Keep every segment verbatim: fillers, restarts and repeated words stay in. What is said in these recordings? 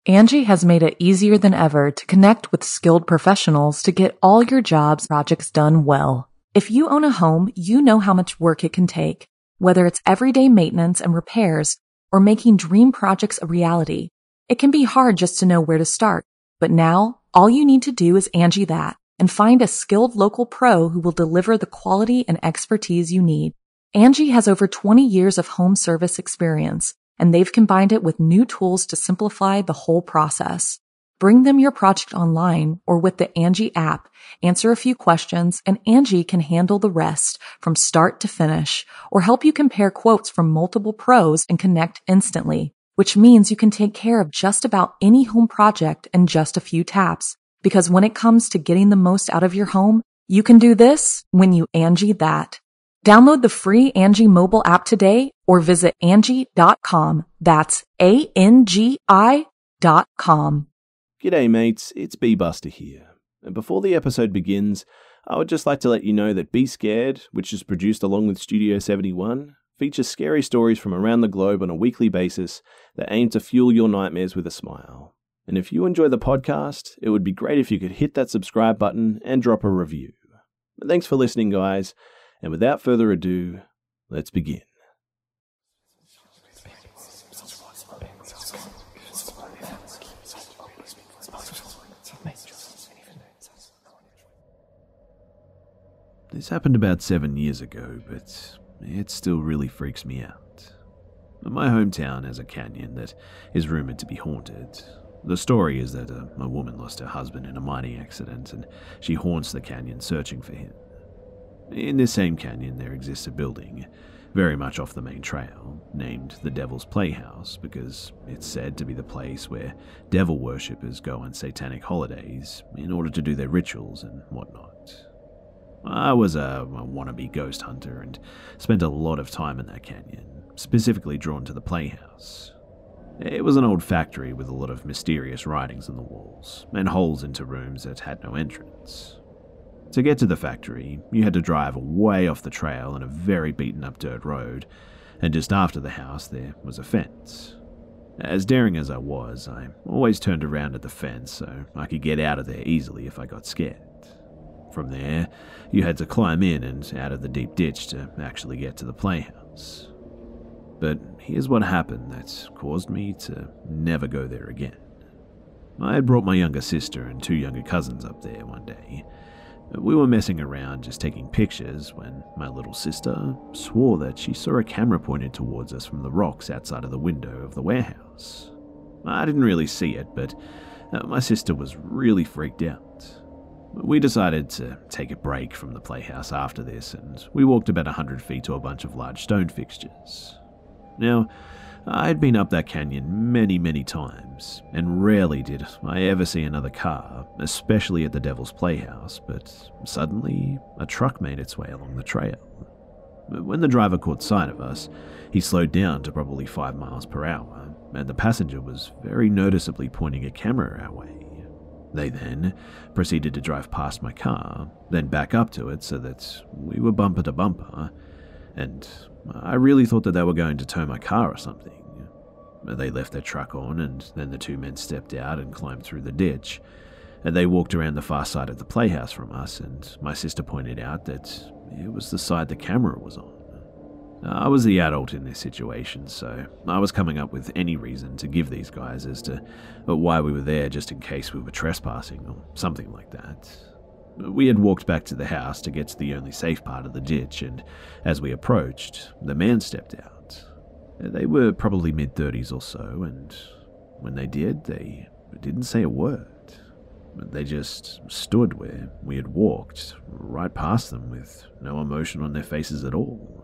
Angie has made it easier than ever to connect with skilled professionals to get all your jobs projects done well. If you own a home, you know how much work it can take, whether it's everyday maintenance and repairs or making dream projects a reality. It can be hard just to know where to start, but now all you need to do is Angie that and find a skilled local pro who will deliver the quality and expertise you need. Angie has over twenty years of home service experience, and they've combined it with new tools to simplify the whole process. Bring them your project online or with the Angie app, answer a few questions, and Angie can handle the rest from start to finish or help you compare quotes from multiple pros and connect instantly, which means you can take care of just about any home project in just a few taps. Because when it comes to getting the most out of your home, you can do this when you Angie that. Download the free Angie mobile app today or visit Angie dot com. That's A N G I dot com. G'day mates, it's B-Buster here. And before the episode begins, I would just like to let you know that Be Scared, which is produced along with Studio seventy-one, features scary stories from around the globe on a weekly basis that aim to fuel your nightmares with a smile. And if you enjoy the podcast, it would be great if you could hit that subscribe button and drop a review. But thanks for listening, guys. And without further ado, let's begin. This happened about seven years ago, but it still really freaks me out. My hometown has a canyon that is rumored to be haunted. The story is that a, a woman lost her husband in a mining accident, and she haunts the canyon searching for him. In this same canyon there exists a building, very much off the main trail, named the Devil's Playhouse because it's said to be the place where devil worshippers go on satanic holidays in order to do their rituals and whatnot. I was a, a wannabe ghost hunter and spent a lot of time in that canyon, specifically drawn to the playhouse. It was an old factory with a lot of mysterious writings on the walls, and holes into rooms that had no entrance. To get to the factory, you had to drive way off the trail on a very beaten-up dirt road, and just after the house there was a fence. As daring as I was, I always turned around at the fence so I could get out of there easily if I got scared. From there, you had to climb in and out of the deep ditch to actually get to the playhouse. But here's what happened that caused me to never go there again. I had brought my younger sister and two younger cousins up there one day. We were messing around just taking pictures when my little sister swore that she saw a camera pointed towards us from the rocks outside of the window of the warehouse. I didn't really see it, but my sister was really freaked out. We decided to take a break from the playhouse after this, and we walked about a hundred feet to a bunch of large stone fixtures. Now, I had been up that canyon many, many times, and rarely did I ever see another car, especially at the Devil's Playhouse, but suddenly a truck made its way along the trail. When the driver caught sight of us, he slowed down to probably five miles per hour, and the passenger was very noticeably pointing a camera our way. They then proceeded to drive past my car, then back up to it so that we were bumper to bumper, and I really thought that they were going to tow my car or something. They left their truck on, and then the two men stepped out and climbed through the ditch. And they walked around the far side of the playhouse from us, and my sister pointed out that it was the side the camera was on. I was the adult in this situation, so I was coming up with any reason to give these guys as to why we were there, just in case we were trespassing or something like that. We had walked back to the house to get to the only safe part of the ditch, and as we approached, the man stepped out. They were probably mid-thirties or so, and when they did, they didn't say a word. They just stood where we had walked, right past them with no emotion on their faces at all.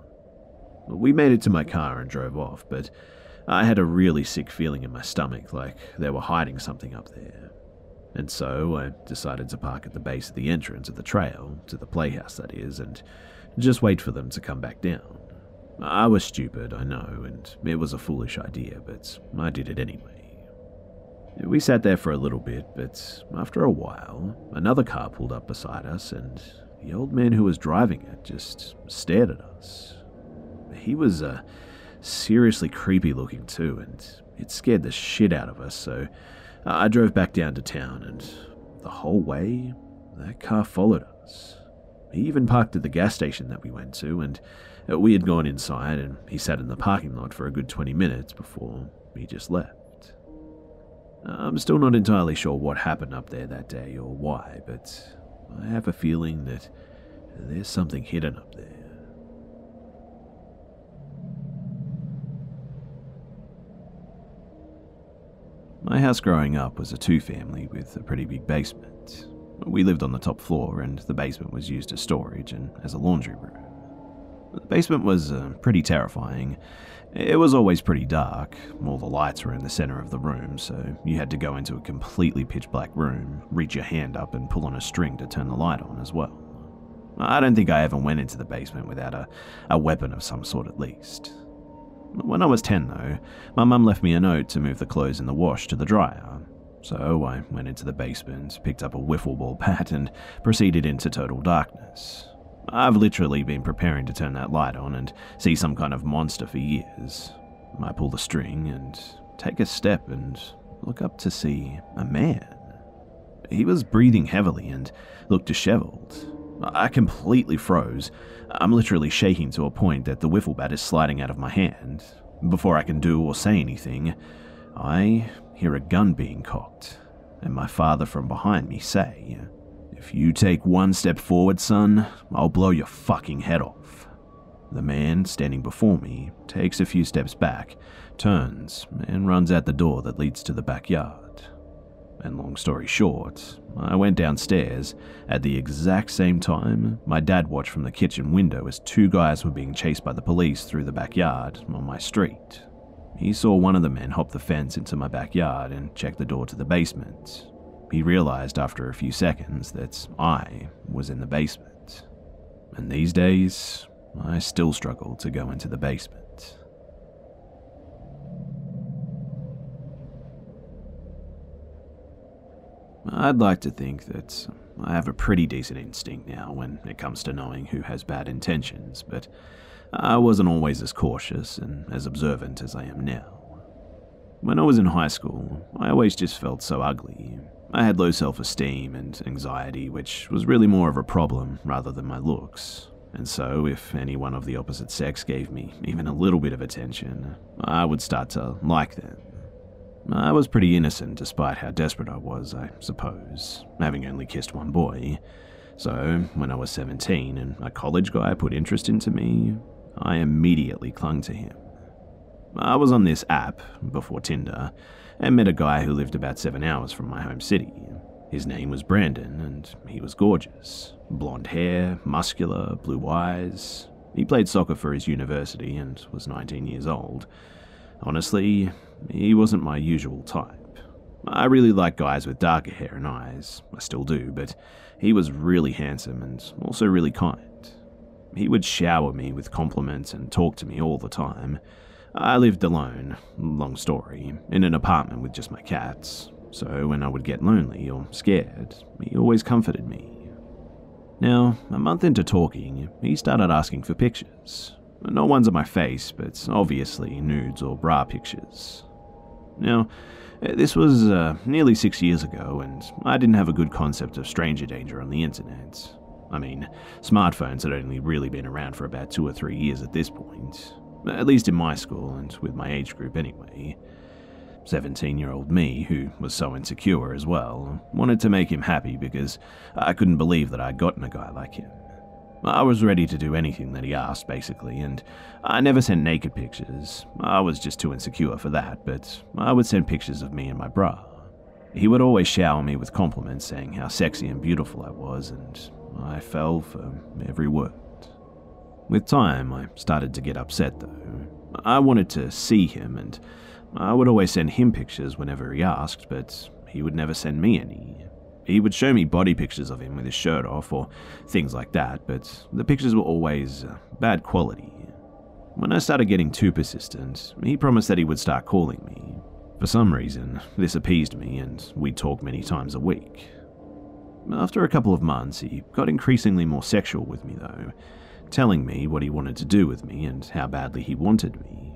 We made it to my car and drove off, but I had a really sick feeling in my stomach, like they were hiding something up there. And so I decided to park at the base of the entrance of the trail, to the playhouse that is, and just wait for them to come back down. I was stupid, I know, and it was a foolish idea, but I did it anyway. We sat there for a little bit, but after a while, another car pulled up beside us, and the old man who was driving it just stared at us. He was uh, seriously creepy looking too, and it scared the shit out of us, so I drove back down to town, and the whole way, that car followed us. He even parked at the gas station that we went to, and we had gone inside, and he sat in the parking lot for a good twenty minutes before he just left. I'm still not entirely sure what happened up there that day or why, but I have a feeling that there's something hidden up there. My house growing up was a two-family with a pretty big basement. We lived on the top floor, and the basement was used as storage and as a laundry room. The basement was uh, pretty terrifying. It was always pretty dark. All the lights were in the center of the room, so you had to go into a completely pitch-black room, reach your hand up and pull on a string to turn the light on as well. I don't think I ever went into the basement without a, a weapon of some sort at least. When I was ten, though, my mum left me a note to move the clothes in the wash to the dryer. So I went into the basement, picked up a wiffle ball bat, and proceeded into total darkness. I've literally been preparing to turn that light on and see some kind of monster for years. I pull the string and take a step and look up to see a man. He was breathing heavily and looked disheveled. I completely froze. I'm literally shaking to a point that the wiffle bat is sliding out of my hand. Before I can do or say anything, I hear a gun being cocked, and my father from behind me say, "If you take one step forward, son, I'll blow your fucking head off." The man standing before me takes a few steps back, turns, and runs out the door that leads to the backyard. And long story short, I went downstairs. At the exact same time, my dad watched from the kitchen window as two guys were being chased by the police through the backyard on my street. He saw one of the men hop the fence into my backyard and check the door to the basement. He realized after a few seconds that I was in the basement. And these days, I still struggle to go into the basement. I'd like to think that I have a pretty decent instinct now when it comes to knowing who has bad intentions, but I wasn't always as cautious and as observant as I am now. When I was in high school, I always just felt so ugly. I had low self-esteem and anxiety, which was really more of a problem rather than my looks. And so, if anyone of the opposite sex gave me even a little bit of attention, I would start to like them. I was pretty innocent despite how desperate I was, I suppose, having only kissed one boy. So, when I was seventeen and a college guy put interest into me, I immediately clung to him. I was on this app, before Tinder, and met a guy who lived about seven hours from my home city. His name was Brandon, and he was gorgeous. Blonde hair, muscular, blue eyes. He played soccer for his university and was nineteen years old. Honestly, he wasn't my usual type. I really like guys with darker hair and eyes, I still do, but he was really handsome and also really kind. He would shower me with compliments and talk to me all the time. I lived alone, long story, in an apartment with just my cats, so when I would get lonely or scared, he always comforted me. Now, a month into talking, he started asking for pictures. Not ones of my face, but obviously nudes or bra pictures. Now, this was uh, nearly six years ago, and I didn't have a good concept of stranger danger on the internet. I mean, smartphones had only really been around for about two or three years at this point, at least in my school and with my age group anyway. seventeen-year-old me, who was so insecure as well, wanted to make him happy because I couldn't believe that I'd gotten a guy like him. I was ready to do anything that he asked, basically, and I never sent naked pictures. I was just too insecure for that, but I would send pictures of me in my bra. He would always shower me with compliments saying how sexy and beautiful I was, and I fell for every word. With time, I started to get upset, though. I wanted to see him, and I would always send him pictures whenever he asked, but he would never send me any. He would show me body pictures of him with his shirt off or things like that, but the pictures were always uh, bad quality. When I started getting too persistent, he promised that he would start calling me. For some reason, this appeased me and we'd talk many times a week. After a couple of months, he got increasingly more sexual with me though, telling me what he wanted to do with me and how badly he wanted me.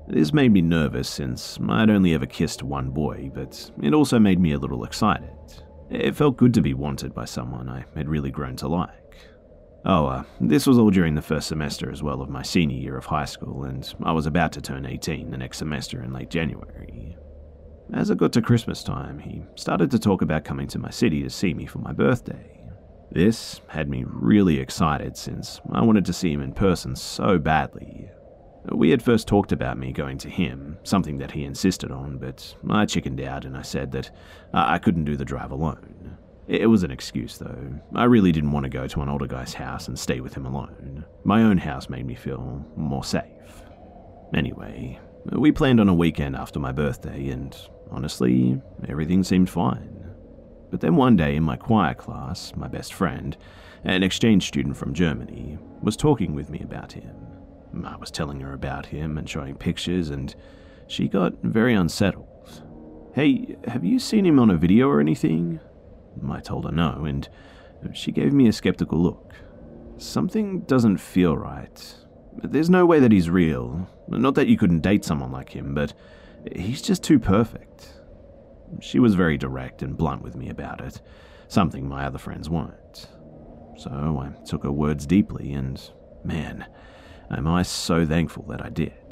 This made me nervous since I'd only ever kissed one boy, but it also made me a little excited. It felt good to be wanted by someone I had really grown to like. Oh, uh, this was all during the first semester as well of my senior year of high school, and I was about to turn eighteen the next semester in late January. As it got to Christmas time, he started to talk about coming to my city to see me for my birthday. This had me really excited since I wanted to see him in person so badly. We had first talked about me going to him, something that he insisted on, but I chickened out and I said that I couldn't do the drive alone. It was an excuse though. I really didn't want to go to an older guy's house and stay with him alone. My own house made me feel more safe. Anyway, we planned on a weekend after my birthday and honestly, everything seemed fine. But then one day in my choir class, my best friend, an exchange student from Germany, was talking with me about him. I was telling her about him and showing pictures, and she got very unsettled. "Hey, have you seen him on a video or anything?" I told her no, and she gave me a skeptical look. Something doesn't feel right. There's no way that he's real. Not that you couldn't date someone like him, but he's just too perfect. She was very direct and blunt with me about it, something my other friends weren't. So I took her words deeply, and man, am I so thankful that I did.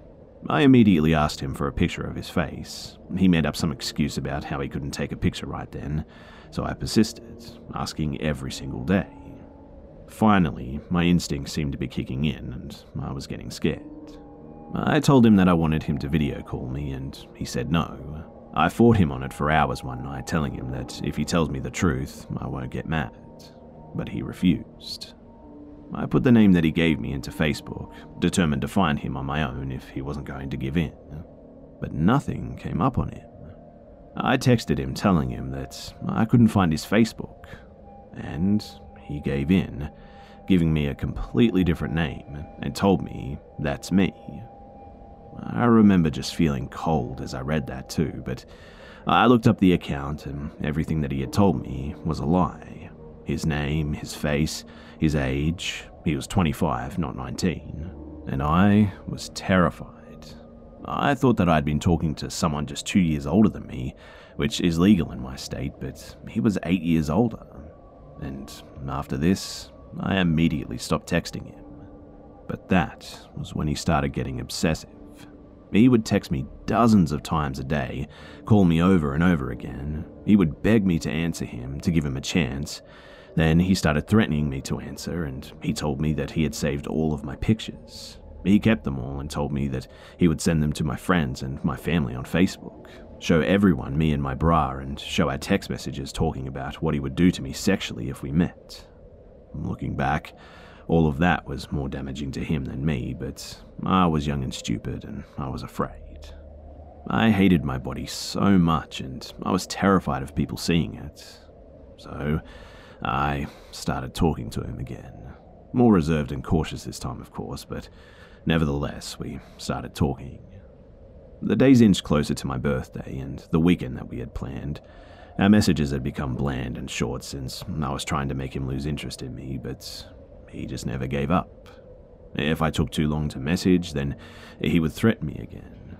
I immediately asked him for a picture of his face. He made up some excuse about how he couldn't take a picture right then, so I persisted, asking every single day. Finally, my instincts seemed to be kicking in, and I was getting scared. I told him that I wanted him to video call me, and he said no. I fought him on it for hours one night, telling him that if he tells me the truth, I won't get mad. But he refused. I put the name that he gave me into Facebook, determined to find him on my own if he wasn't going to give in. But nothing came up on him. I texted him telling him that I couldn't find his Facebook, and he gave in, giving me a completely different name and told me that's me. I remember just feeling cold as I read that too, but I looked up the account and everything that he had told me was a lie. His name, his face, his age, he was twenty-five, not nineteen, and I was terrified. I thought that I'd been talking to someone just two years older than me, which is legal in my state, but he was eight years older. And after this, I immediately stopped texting him. But that was when he started getting obsessive. He would text me dozens of times a day, call me over and over again. He would beg me to answer him, to give him a chance. Then he started threatening me to answer, and he told me that he had saved all of my pictures. He kept them all and told me that he would send them to my friends and my family on Facebook, show everyone me in my bra, and show our text messages talking about what he would do to me sexually if we met. Looking back, all of that was more damaging to him than me, but I was young and stupid and I was afraid. I hated my body so much and I was terrified of people seeing it. So I started talking to him again. More reserved and cautious this time, of course, but nevertheless, we started talking. The days inched closer to my birthday and the weekend that we had planned. Our messages had become bland and short since I was trying to make him lose interest in me, but he just never gave up. If I took too long to message, then he would threaten me again.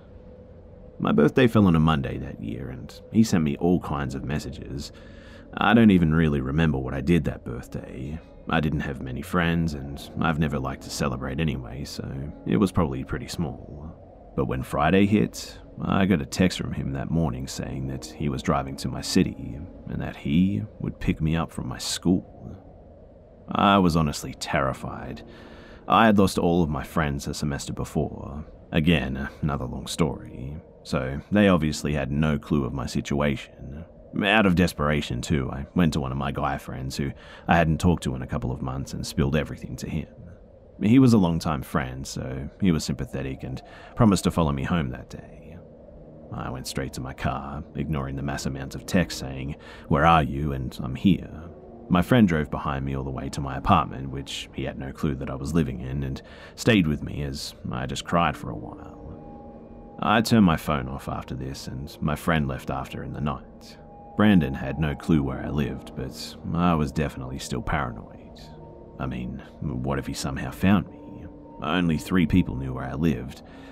My birthday fell on a Monday that year, and he sent me all kinds of messages. I don't even really remember what I did that birthday. I didn't have many friends, and I've never liked to celebrate anyway, so it was probably pretty small. But when Friday hit, I got a text from him that morning saying that he was driving to my city, and that he would pick me up from my school. I was honestly terrified. I had lost all of my friends a semester before. Again, another long story. So they obviously had no clue of my situation. Out of desperation, too, I went to one of my guy friends who I hadn't talked to in a couple of months and spilled everything to him. He was a longtime friend, so he was sympathetic and promised to follow me home that day. I went straight to my car, ignoring the mass amount of text saying, "Where are you?" and "I'm here." My friend drove behind me all the way to my apartment, which he had no clue that I was living in, and stayed with me as I just cried for a while. I turned my phone off after this, and my friend left after in the night. Brandon had no clue where I lived, but I was definitely still paranoid. I mean, what if he somehow found me? Only three people knew where I lived.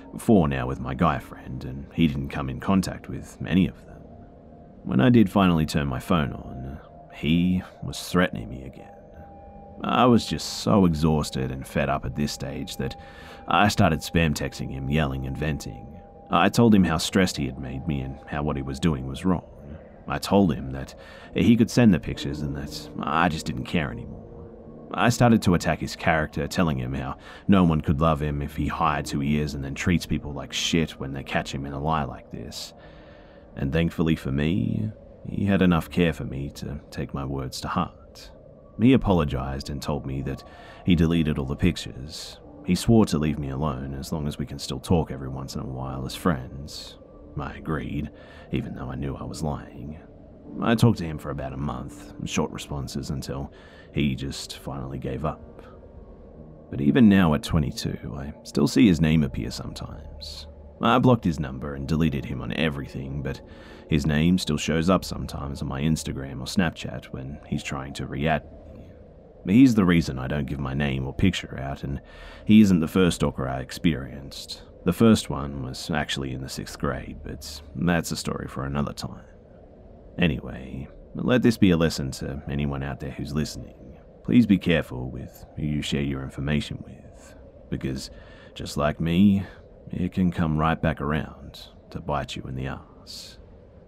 four now with my guy friend, and he didn't come in contact with any of them. When I did finally turn my phone on, he was threatening me again. I was just so exhausted and fed up at this stage that I started spam texting him, yelling and venting. I told him how stressed he had made me and how what he was doing was wrong. I told him that he could send the pictures and that I just didn't care anymore. I started to attack his character, telling him how no one could love him if he hides who he is and then treats people like shit when they catch him in a lie like this. And thankfully for me, he had enough care for me to take my words to heart. He apologized and told me that he deleted all the pictures. He swore to leave me alone as long as we can still talk every once in a while as friends. I agreed, even though I knew I was lying. I talked to him for about a month, short responses until he just finally gave up. But even now at twenty-two, I still see his name appear sometimes. I blocked his number and deleted him on everything, but his name still shows up sometimes on my Instagram or Snapchat when he's trying to re-add me. He's the reason I don't give my name or picture out, and he isn't the first stalker I experienced. The first one was actually in the sixth grade, but that's a story for another time. Anyway, let this be a lesson to anyone out there who's listening. Please be careful with who you share your information with, because just like me, it can come right back around to bite you in the ass.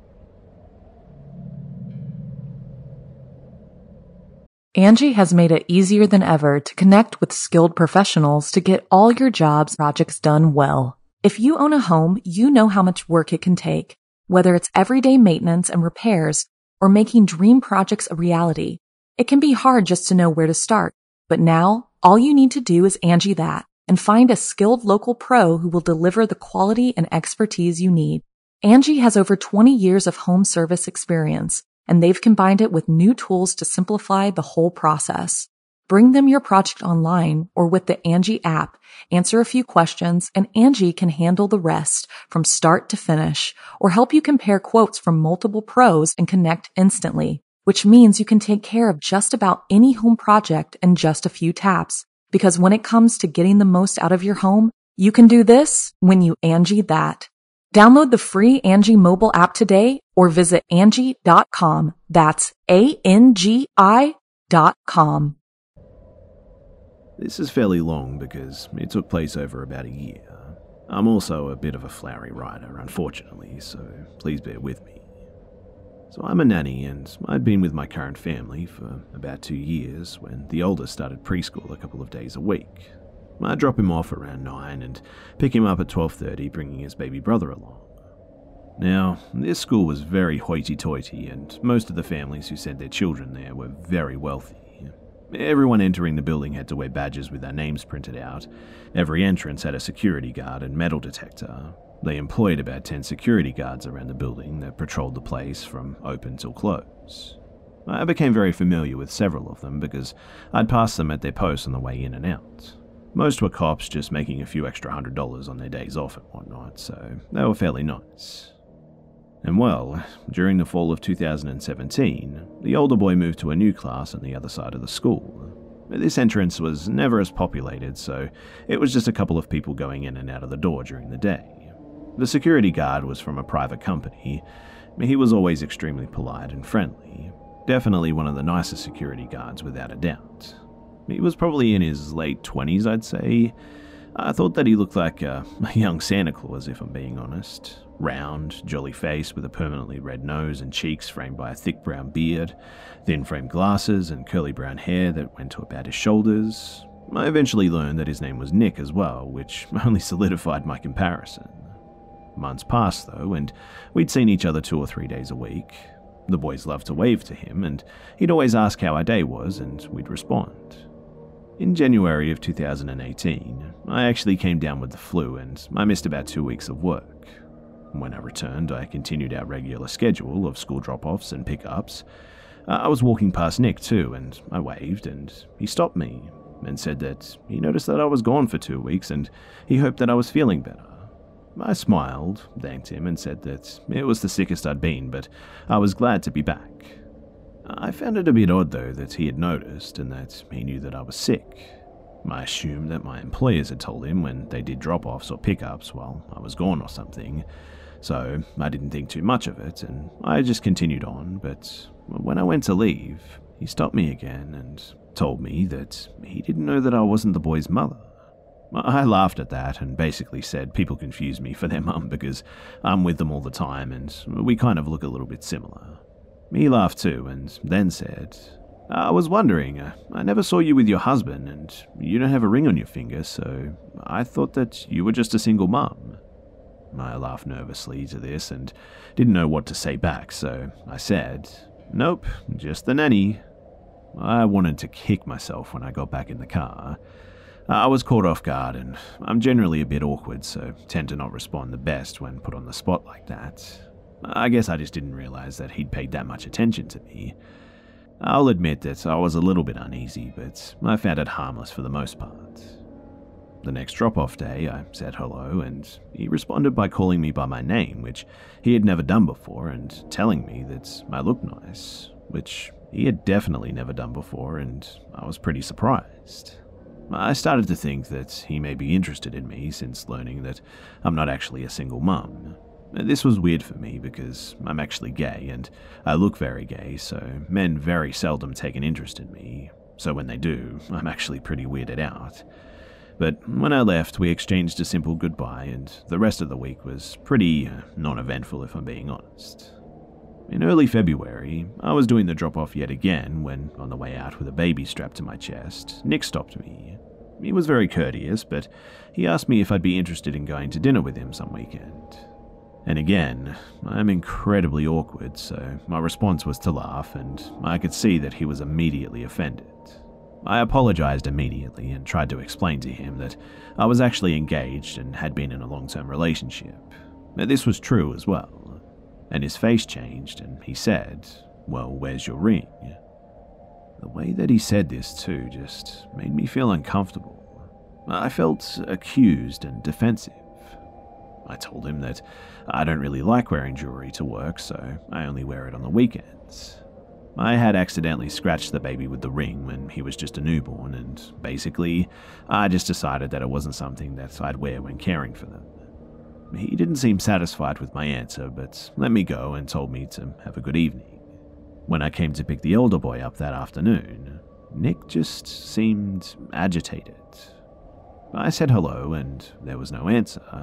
Angie has made it easier than ever to connect with skilled professionals to get all your jobs projects done well. If you own a home, you know how much work it can take, whether it's everyday maintenance and repairs or making dream projects a reality. It can be hard just to know where to start, but now all you need to do is Angie that and find a skilled local pro who will deliver the quality and expertise you need. Angie has over twenty years of home service experience, and they've combined it with new tools to simplify the whole process. Bring them your project online or with the Angie app, answer a few questions, and Angie can handle the rest from start to finish, or help you compare quotes from multiple pros and connect instantly, which means you can take care of just about any home project in just a few taps. Because when it comes to getting the most out of your home, you can do this when you Angie that. Download the free Angie mobile app today or visit Angie dot com. That's A N G I dot com. This is fairly long because it took place over about a year. I'm also a bit of a flowery writer, unfortunately, so please bear with me. So I'm a nanny, and I'd been with my current family for about two years when the oldest started preschool a couple of days a week. I'd drop him off around nine and pick him up at twelve thirty, bringing his baby brother along. Now, this school was very hoity-toity, and most of the families who sent their children there were very wealthy. Everyone entering the building had to wear badges with their names printed out. Every entrance had a security guard and metal detector. They employed about ten security guards around the building that patrolled the place from open till close. I became very familiar with several of them because I'd passed them at their posts on the way in and out. Most were cops just making a few extra hundred dollars on their days off and whatnot, so they were fairly nice. And well, during the fall of two thousand seventeen, the older boy moved to a new class on the other side of the school. This entrance was never as populated, so it was just a couple of people going in and out of the door during the day. The security guard was from a private company. He was always extremely polite and friendly. Definitely one of the nicest security guards, without a doubt. He was probably in his late twenties, I'd say. I thought that he looked like a, a young Santa Claus, if I'm being honest. Round, jolly face with a permanently red nose and cheeks framed by a thick brown beard, thin framed glasses and curly brown hair that went to about his shoulders. I eventually learned that his name was Nick as well, which only solidified my comparison. Months passed though, and we'd seen each other two or three days a week. The boys loved to wave to him, and he'd always ask how our day was, and we'd respond. In January of two thousand eighteen, I actually came down with the flu, and I missed about two weeks of work. When I returned, I continued our regular schedule of school drop-offs and pick-ups. I was walking past Nick too, and I waved, and he stopped me and said that he noticed that I was gone for two weeks, and he hoped that I was feeling better. I smiled, thanked him, and said that it was the sickest I'd been, but I was glad to be back. I found it a bit odd, though, that he had noticed and that he knew that I was sick. I assumed that my employers had told him when they did drop-offs or pickups while I was gone or something, so I didn't think too much of it, and I just continued on. But when I went to leave, he stopped me again and told me that he didn't know that I wasn't the boy's mother. I laughed at that and basically said people confuse me for their mum because I'm with them all the time and we kind of look a little bit similar. He laughed too and then said, "I was wondering, I never saw you with your husband and you don't have a ring on your finger, so I thought that you were just a single mum." I laughed nervously to this and didn't know what to say back, so I said, "Nope, just the nanny." I wanted to kick myself when I got back in the car. I was caught off guard and I'm generally a bit awkward, so tend to not respond the best when put on the spot like that. I guess I just didn't realize that he'd paid that much attention to me. I'll admit that I was a little bit uneasy, but I found it harmless for the most part. The next drop-off day, I said hello, and he responded by calling me by my name, which he had never done before, and telling me that I looked nice, which he had definitely never done before, and I was pretty surprised. I started to think that he may be interested in me since learning that I'm not actually a single mum. This was weird for me because I'm actually gay and I look very gay, so men very seldom take an interest in me. So when they do, I'm actually pretty weirded out. But when I left, we exchanged a simple goodbye and the rest of the week was pretty non-eventful if I'm being honest. In early February, I was doing the drop-off yet again when, on the way out with a baby strapped to my chest, Nick stopped me. He was very courteous, but he asked me if I'd be interested in going to dinner with him some weekend. And again, I'm incredibly awkward, so my response was to laugh, and I could see that he was immediately offended. I apologized immediately and tried to explain to him that I was actually engaged and had been in a long-term relationship. This was true as well. And his face changed and he said, "Well, where's your ring?" The way that he said this too just made me feel uncomfortable. I felt accused and defensive. I told him that I don't really like wearing jewelry to work, so I only wear it on the weekends. I had accidentally scratched the baby with the ring when he was just a newborn, and basically, I just decided that it wasn't something that I'd wear when caring for them. He didn't seem satisfied with my answer, but let me go and told me to have a good evening. When I came to pick the older boy up that afternoon, Nick just seemed agitated. I said hello, and there was no answer.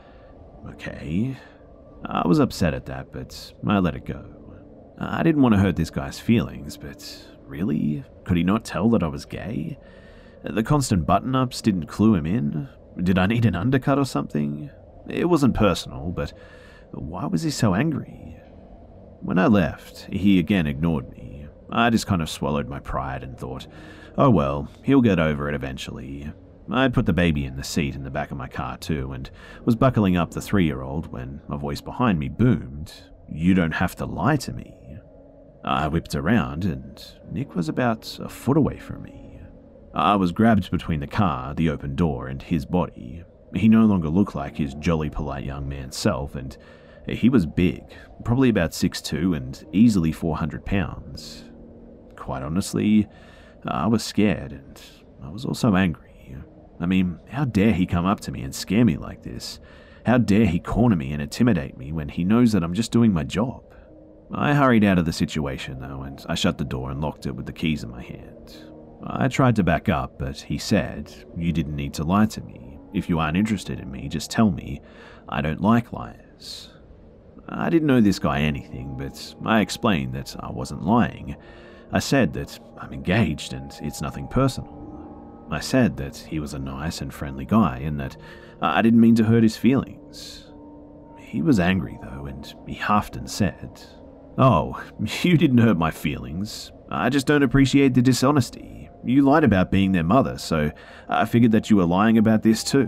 Okay. I was upset at that, but I let it go. I didn't want to hurt this guy's feelings, but really? Could he not tell that I was gay? The constant button-ups didn't clue him in? Did I need an undercut or something? It wasn't personal, but why was he so angry? When I left, he again ignored me. I just kind of swallowed my pride and thought, oh well, he'll get over it eventually. I'd put the baby in the seat in the back of my car too, and was buckling up the three-year-old when a voice behind me boomed, "You don't have to lie to me." I whipped around, and Nick was about a foot away from me. I was grabbed between the car, the open door, and his body. He no longer looked like his jolly polite young man self, and he was big, probably about six foot two and easily four hundred pounds. Quite honestly, I was scared, and I was also angry. I mean, how dare he come up to me and scare me like this? How dare he corner me and intimidate me when he knows that I'm just doing my job? I hurried out of the situation though, and I shut the door and locked it with the keys in my hand. I tried to back up, but he said, "You didn't need to lie to me. If you aren't interested in me, just tell me. I don't like liars." I didn't know this guy anything, but I explained that I wasn't lying. I said that I'm engaged and it's nothing personal. I said that he was a nice and friendly guy and that I didn't mean to hurt his feelings. He was angry though, and he huffed and said, "Oh, you didn't hurt my feelings. I just don't appreciate the dishonesty. You lied about being their mother, so I figured that you were lying about this too."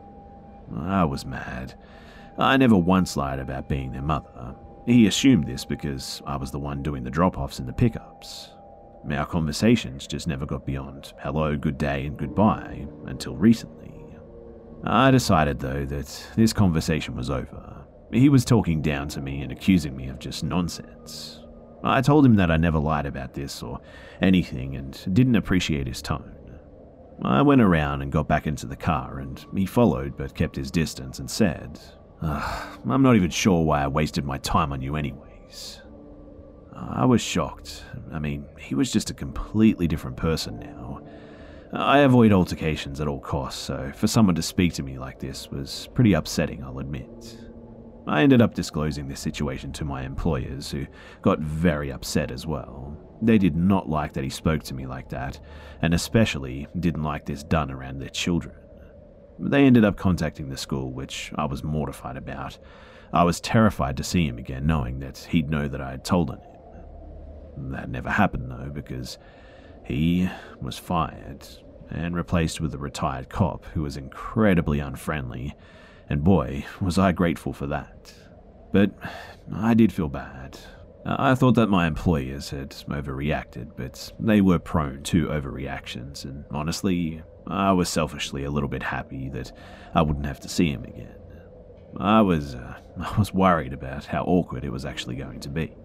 I was mad. I never once lied about being their mother. He assumed this because I was the one doing the drop-offs and the pickups. Our conversations just never got beyond hello, good day, and goodbye until recently. I decided though that this conversation was over. He was talking down to me and accusing me of just nonsense. I told him that I never lied about this or anything and didn't appreciate his tone. I went around and got back into the car, and he followed but kept his distance and said, "I'm not even sure why I wasted my time on you anyways." I was shocked. I mean, he was just a completely different person now. I avoid altercations at all costs, so for someone to speak to me like this was pretty upsetting, I'll admit. I ended up disclosing this situation to my employers, who got very upset as well. They did not like that he spoke to me like that, and especially didn't like this done around their children. They ended up contacting the school, which I was mortified about. I was terrified to see him again, knowing that he'd know that I had told on him. That never happened though, because he was fired and replaced with a retired cop who was incredibly unfriendly, and boy, was I grateful for that. But I did feel bad. I thought that my employers had overreacted, but they were prone to overreactions, and honestly, I was selfishly a little bit happy that I wouldn't have to see him again. I was, uh, I was worried about how awkward it was actually going to be.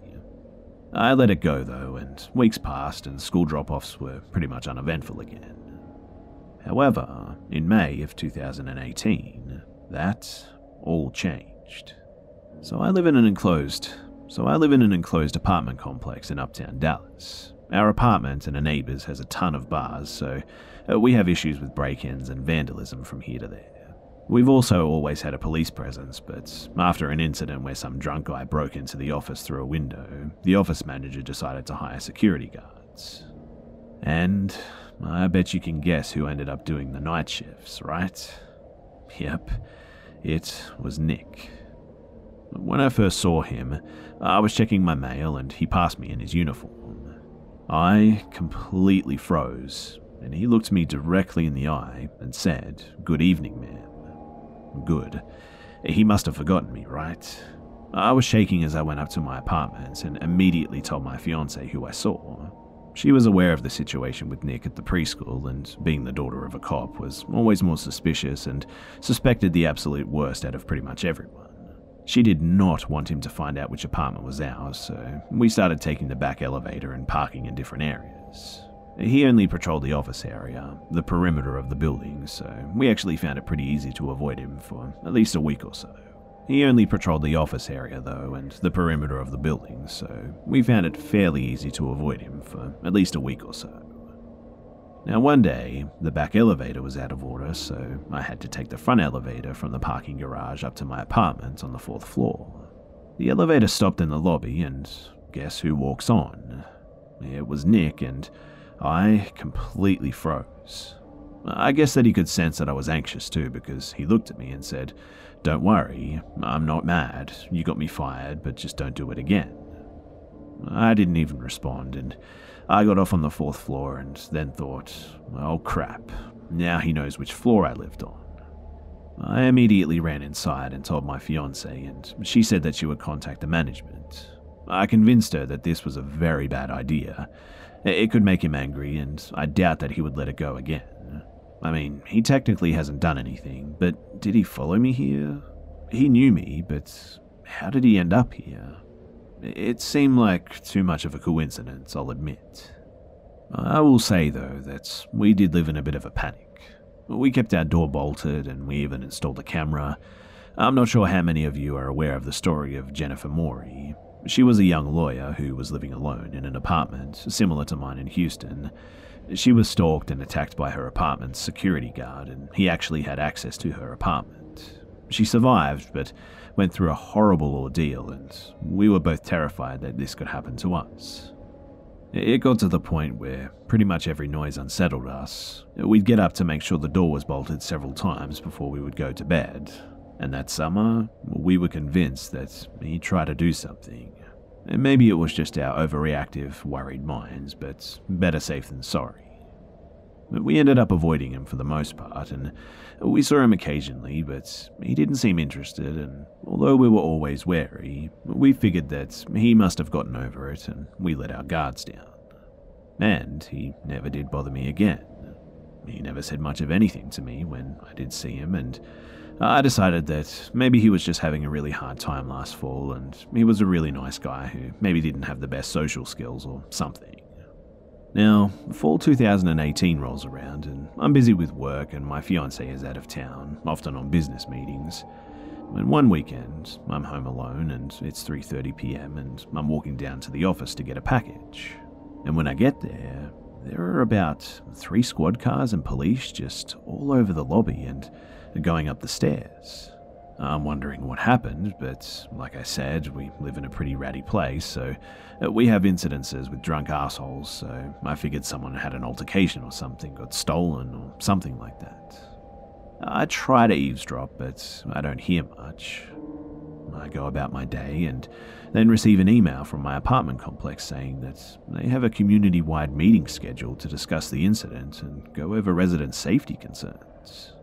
I let it go though, and weeks passed and school drop-offs were pretty much uneventful again. However, in May of two thousand eighteen, that all changed. So I live in an enclosed, so I live in an enclosed apartment complex in uptown Dallas. Our apartment and a neighbor's has a ton of bars, so we have issues with break-ins and vandalism from here to there. We've also always had a police presence, but after an incident where some drunk guy broke into the office through a window, the office manager decided to hire security guards. And I bet you can guess who ended up doing the night shifts, right? Yep, it was Nick. When I first saw him, I was checking my mail and he passed me in his uniform. I completely froze, and he looked me directly in the eye and said, "Good evening, ma'am." Good. He must have forgotten me, right? I was shaking as I went up to my apartment and immediately told my fiancée who I saw. She was aware of the situation with Nick at the preschool, and being the daughter of a cop was always more suspicious and suspected the absolute worst out of pretty much everyone. She did not want him to find out which apartment was ours, so we started taking the back elevator and parking in different areas. He only patrolled the office area, the perimeter of the building, so we actually found it pretty easy to avoid him for at least a week or so. He only patrolled the office area though, and the perimeter of the building, so we found it fairly easy to avoid him for at least a week or so. Now one day, the back elevator was out of order, so I had to take the front elevator from the parking garage up to my apartment on the fourth floor. The elevator stopped in the lobby, and guess who walks on? It was Nick, and I completely froze. I guess that he could sense that I was anxious too, because he looked at me and said, "Don't worry, I'm not mad. You got me fired, but just don't do it again." I didn't even respond, and I got off on the fourth floor and then thought, oh crap, now he knows which floor I lived on. I immediately ran inside and told my fiancée, and she said that she would contact the management. I convinced her that this was a very bad idea. It could make him angry, and I doubt that he would let it go again. I mean, he technically hasn't done anything, but did he follow me here? He knew me, but how did he end up here? It seemed like too much of a coincidence, I'll admit. I will say, though, that we did live in a bit of a panic. We kept our door bolted, and we even installed a camera. I'm not sure how many of you are aware of the story of Jennifer Morey. She was a young lawyer who was living alone in an apartment similar to mine in Houston. She was stalked and attacked by her apartment's security guard, and he actually had access to her apartment. She survived, but went through a horrible ordeal, and we were both terrified that this could happen to us. It got to the point where pretty much every noise unsettled us. We'd get up to make sure the door was bolted several times before we would go to bed. And that summer, we were convinced that he'd try to do something. And maybe it was just our overreactive, worried minds, but better safe than sorry. We ended up avoiding him for the most part, and we saw him occasionally, but he didn't seem interested, and although we were always wary, we figured that he must have gotten over it, and we let our guards down. And he never did bother me again. He never said much of anything to me when I did see him, and I decided that maybe he was just having a really hard time last fall, and he was a really nice guy who maybe didn't have the best social skills or something. Now, fall two thousand eighteen rolls around and I'm busy with work and my fiancée is out of town, often on business meetings. And one weekend, I'm home alone and it's three thirty p.m. and I'm walking down to the office to get a package. And when I get there, there are about three squad cars and police just all over the lobby and going up the stairs. I'm wondering what happened, but like I said, we live in a pretty ratty place, so we have incidences with drunk assholes, so I figured someone had an altercation or something, got stolen or something like that. I try to eavesdrop, but I don't hear much. I go about my day and then receive an email from my apartment complex saying that they have a community-wide meeting scheduled to discuss the incident and go over resident safety concerns.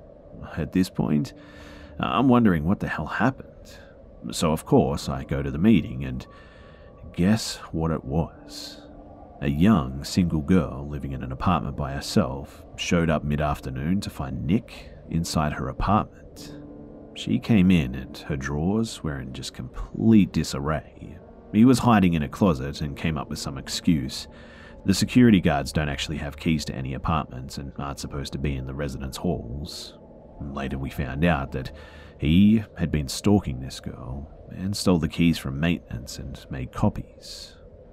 At this point, I'm wondering what the hell happened. So of course, I go to the meeting and guess what it was? A young, single girl living in an apartment by herself showed up mid-afternoon to find Nick inside her apartment. She came in and her drawers were in just complete disarray. He was hiding in a closet and came up with some excuse. The security guards don't actually have keys to any apartments and aren't supposed to be in the residence halls. Later we found out that he had been stalking this girl and stole the keys from maintenance and made copies.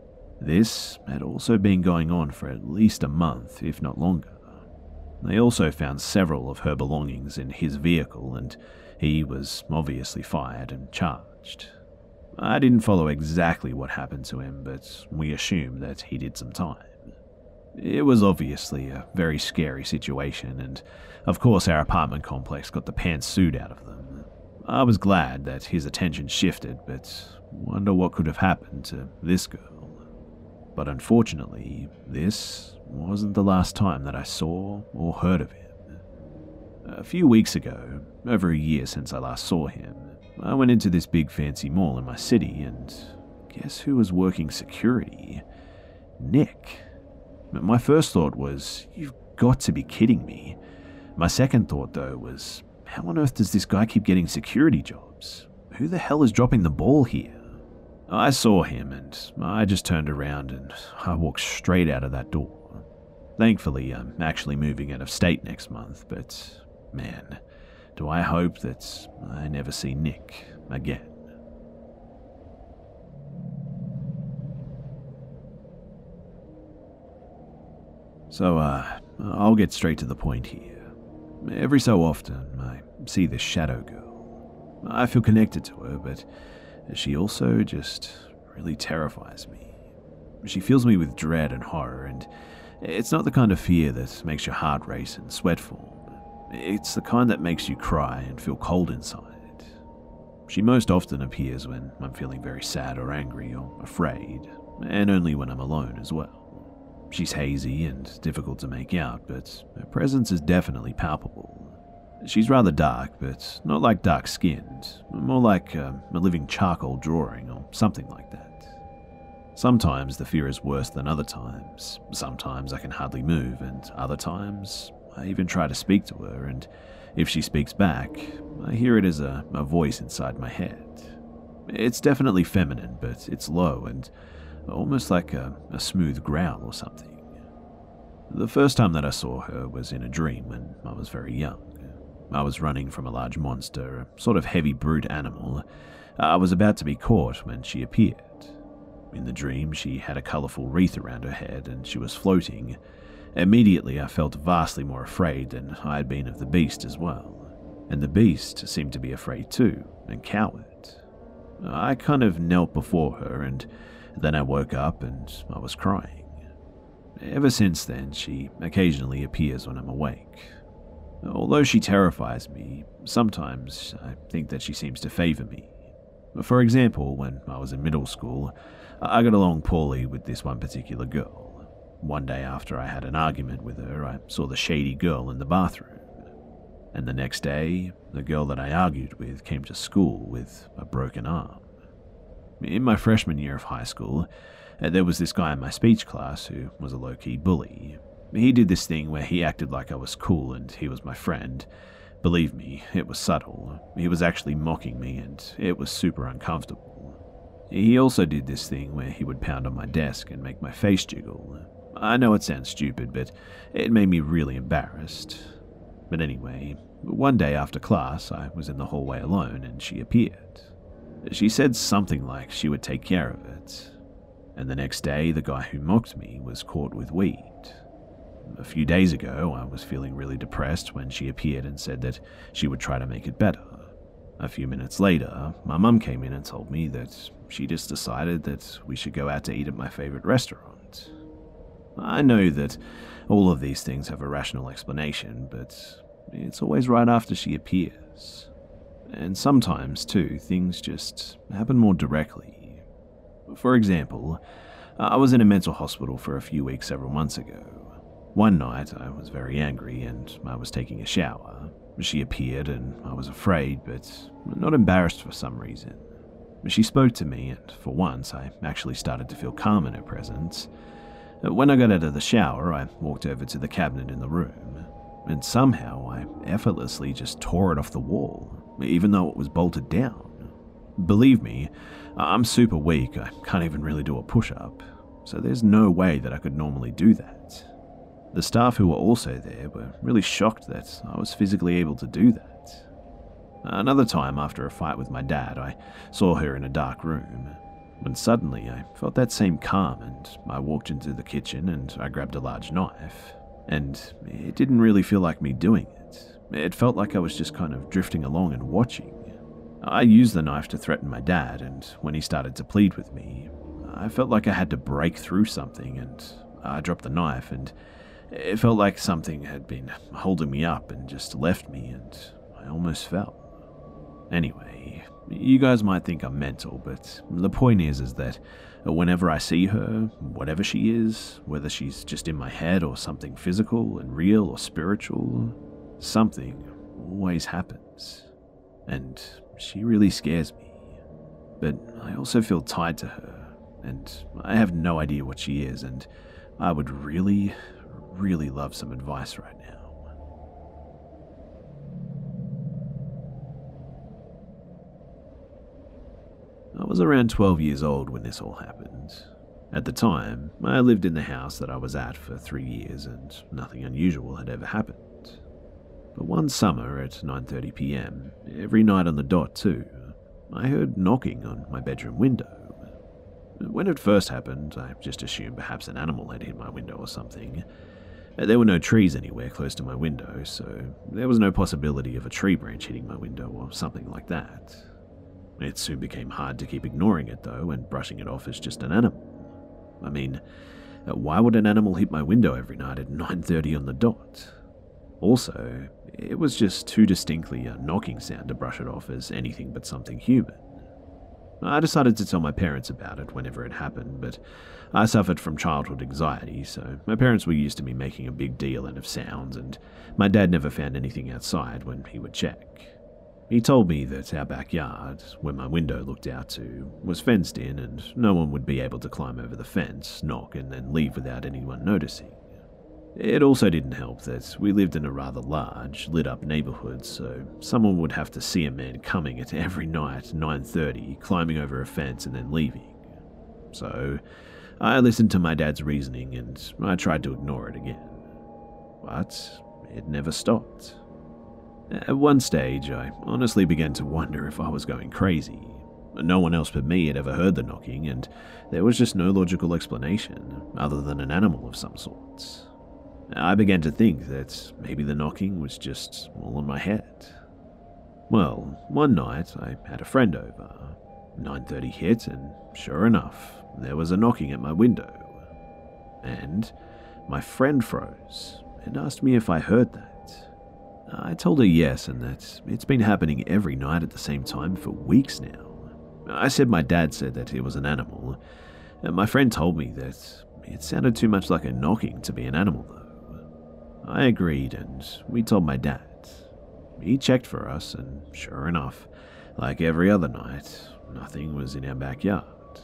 This had also been going on for at least a month, if not longer. They also found several of her belongings in his vehicle and he was obviously fired and charged. I didn't follow exactly what happened to him, but we assumed that he did some time. It was obviously a very scary situation, and of course our apartment complex got the pants suit out of them. I was glad that his attention shifted, but wonder what could have happened to this girl. But unfortunately, this wasn't the last time that I saw or heard of him. A few weeks ago, over a year since I last saw him, I went into this big fancy mall in my city, and guess who was working security? Nick. My first thought was, you've got to be kidding me. My second thought, though, was, how on earth does this guy keep getting security jobs? Who the hell is dropping the ball here? I saw him, and I just turned around and I walked straight out of that door. Thankfully, I'm actually moving out of state next month, but man, do I hope that I never see Nick again. So, uh, I'll get straight to the point here. Every so often, I see this shadow girl. I feel connected to her, but she also just really terrifies me. She fills me with dread and horror, and it's not the kind of fear that makes your heart race and sweat form. It's the kind that makes you cry and feel cold inside. She most often appears when I'm feeling very sad or angry or afraid, and only when I'm alone as well. She's hazy and difficult to make out, but her presence is definitely palpable. She's rather dark, but not like dark-skinned, more like uh, a living charcoal drawing or something like that. Sometimes the fear is worse than other times. Sometimes I can hardly move, and other times I even try to speak to her, and if she speaks back, I hear it as a, a voice inside my head. It's definitely feminine, but it's low and almost like a, a smooth growl or something. The first time that I saw her was in a dream when I was very young. I was running from a large monster, a sort of heavy brute animal. I was about to be caught when she appeared. In the dream, she had a colourful wreath around her head and she was floating. Immediately, I felt vastly more afraid than I had been of the beast as well. And the beast seemed to be afraid too, and cowered. I kind of knelt before her, and then I woke up and I was crying. Ever since then, she occasionally appears when I'm awake. Although she terrifies me, sometimes I think that she seems to favour me. For example, when I was in middle school, I got along poorly with this one particular girl. One day after I had an argument with her, I saw the shady girl in the bathroom. And the next day, the girl that I argued with came to school with a broken arm. In my freshman year of high school, there was this guy in my speech class who was a low-key bully. He did this thing where he acted like I was cool and he was my friend. Believe me, it was subtle. He was actually mocking me and it was super uncomfortable. He also did this thing where he would pound on my desk and make my face jiggle. I know it sounds stupid, but it made me really embarrassed. But anyway, one day after class, I was in the hallway alone and she appeared. She said something like she would take care of it. And the next day, the guy who mocked me was caught with weed. A few days ago, I was feeling really depressed when she appeared and said that she would try to make it better. A few minutes later, my mum came in and told me that she just decided that we should go out to eat at my favorite restaurant. I know that all of these things have a rational explanation, but it's always right after she appears. And sometimes, too, things just happen more directly. For example, I was in a mental hospital for a few weeks several months ago. One night, I was very angry and I was taking a shower. She appeared and I was afraid, but not embarrassed for some reason. She spoke to me, and for once, I actually started to feel calm in her presence. When I got out of the shower, I walked over to the cabinet in the room, and somehow I effortlessly just tore it off the wall, even though it was bolted down. Believe me, I'm super weak, I can't even really do a push-up, so there's no way that I could normally do that. The staff who were also there were really shocked that I was physically able to do that. Another time, after a fight with my dad, I saw her in a dark room, when suddenly I felt that same calm and I walked into the kitchen and I grabbed a large knife, and it didn't really feel like me doing it. It felt like I was just kind of drifting along and watching. I used the knife to threaten my dad, and when he started to plead with me, I felt like I had to break through something, and I dropped the knife, and it felt like something had been holding me up and just left me, and I almost fell. Anyway, you guys might think I'm mental, but the point is is that whenever I see her, whatever she is, whether she's just in my head or something physical and real or spiritual, something always happens. And she really scares me. But I also feel tied to her, and I have no idea what she is, and I would really, really love some advice right now. I was around twelve years old when this all happened. At the time, I lived in the house that I was at for three years and nothing unusual had ever happened. But one summer at nine thirty p m, every night on the dot too, I heard knocking on my bedroom window. When it first happened, I just assumed perhaps an animal had hit my window or something. There were no trees anywhere close to my window, so there was no possibility of a tree branch hitting my window or something like that. It soon became hard to keep ignoring it though and brushing it off as just an animal. I mean, why would an animal hit my window every night at nine thirty on the dot? Also, it was just too distinctly a knocking sound to brush it off as anything but something human. I decided to tell my parents about it whenever it happened, but I suffered from childhood anxiety, so my parents were used to me making a big deal out of sounds, and my dad never found anything outside when he would check. He told me that our backyard, where my window looked out to, was fenced in and no one would be able to climb over the fence, knock, and then leave without anyone noticing. It also didn't help that we lived in a rather large, lit-up neighborhood, so someone would have to see a man coming at every night, nine thirty, climbing over a fence and then leaving. So I listened to my dad's reasoning and I tried to ignore it again. But it never stopped. At one stage, I honestly began to wonder if I was going crazy. No one else but me had ever heard the knocking, and there was just no logical explanation, other than an animal of some sort. I began to think that maybe the knocking was just all in my head. Well, one night I had a friend over. nine thirty hit, and sure enough, there was a knocking at my window. And my friend froze and asked me if I heard that. I told her yes, and that it's been happening every night at the same time for weeks now. I said my dad said that it was an animal, and my friend told me that it sounded too much like a knocking to be an animal though. I agreed, and we told my dad. He checked for us, and sure enough, like every other night, nothing was in our backyard.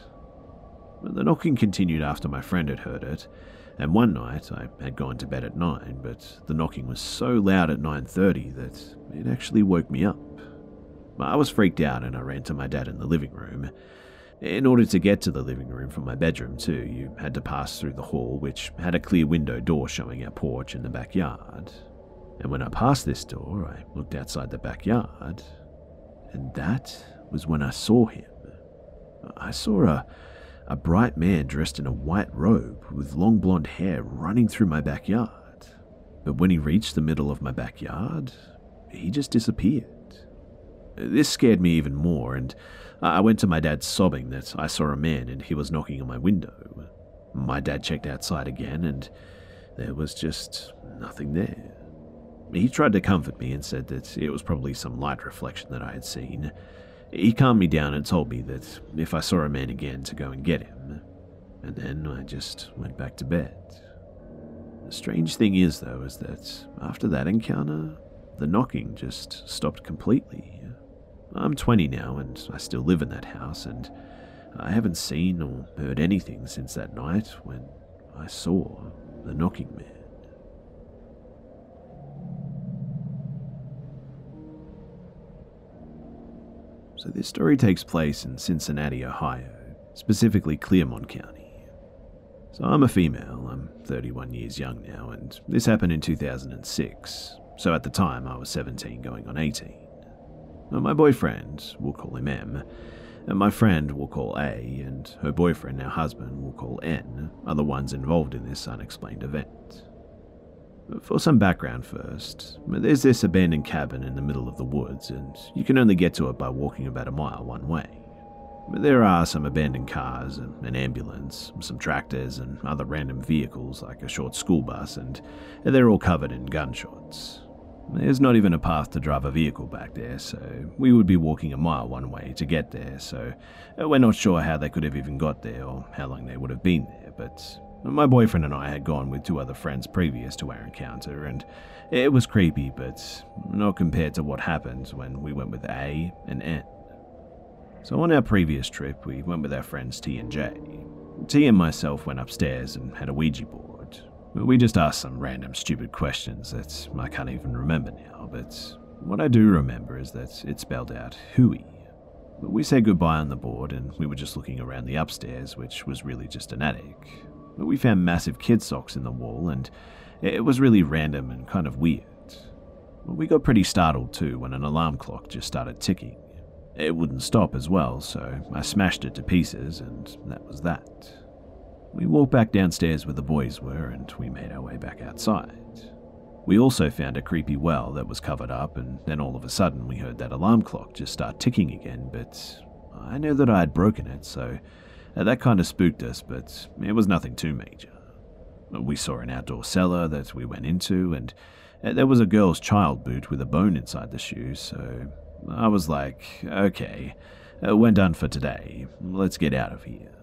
The knocking continued after my friend had heard it, and one night I had gone to bed at nine, but the knocking was so loud at nine thirty that it actually woke me up. I was freaked out and I ran to my dad in the living room. In order to get to the living room from my bedroom too, you had to pass through the hall, which had a clear window door showing our porch in the backyard. And when I passed this door, I looked outside the backyard, and that was when I saw him. I saw a, a bright man dressed in a white robe with long blonde hair running through my backyard. But when he reached the middle of my backyard, he just disappeared. This scared me even more, and I went to my dad sobbing that I saw a man and he was knocking on my window. My dad checked outside again, and there was just nothing there. He tried to comfort me and said that it was probably some light reflection that I had seen. He calmed me down and told me that if I saw a man again to go and get him. And then I just went back to bed. The strange thing is, though, is that after that encounter, the knocking just stopped completely. I'm twenty now and I still live in that house, and I haven't seen or heard anything since that night when I saw the knocking man. So this story takes place in Cincinnati, Ohio, specifically Clermont County. So I'm a female, I'm thirty-one years young now, and this happened in two thousand six, so at the time I was seventeen going on eighteen. My boyfriend, we'll call him M, and my friend we'll call A, and her boyfriend, now husband, we'll call N, are the ones involved in this unexplained event. For some background first, there's this abandoned cabin in the middle of the woods, and you can only get to it by walking about a mile one way. There are some abandoned cars, an ambulance, some tractors, and other random vehicles like a short school bus, and they're all covered in gunshots. There's not even a path to drive a vehicle back there, so we would be walking a mile one way to get there, so we're not sure how they could have even got there or how long they would have been there, but my boyfriend and I had gone with two other friends previous to our encounter, and it was creepy, but not compared to what happened when we went with A and N. So on our previous trip, we went with our friends T and J. T and myself went upstairs and had a Ouija board. We just asked some random stupid questions that I can't even remember now, but what I do remember is that it spelled out hooey. We said goodbye on the board and we were just looking around the upstairs, which was really just an attic. We found massive kid socks in the wall, and it was really random and kind of weird. We got pretty startled too when an alarm clock just started ticking. It wouldn't stop as well, so I smashed it to pieces, and that was that. We walked back downstairs where the boys were, and we made our way back outside. We also found a creepy well that was covered up, and then all of a sudden we heard that alarm clock just start ticking again, but I knew that I had broken it, so that kind of spooked us, but it was nothing too major. We saw an outdoor cellar that we went into, and there was a girl's child boot with a bone inside the shoe, so I was like, okay, we're done for today, let's get out of here.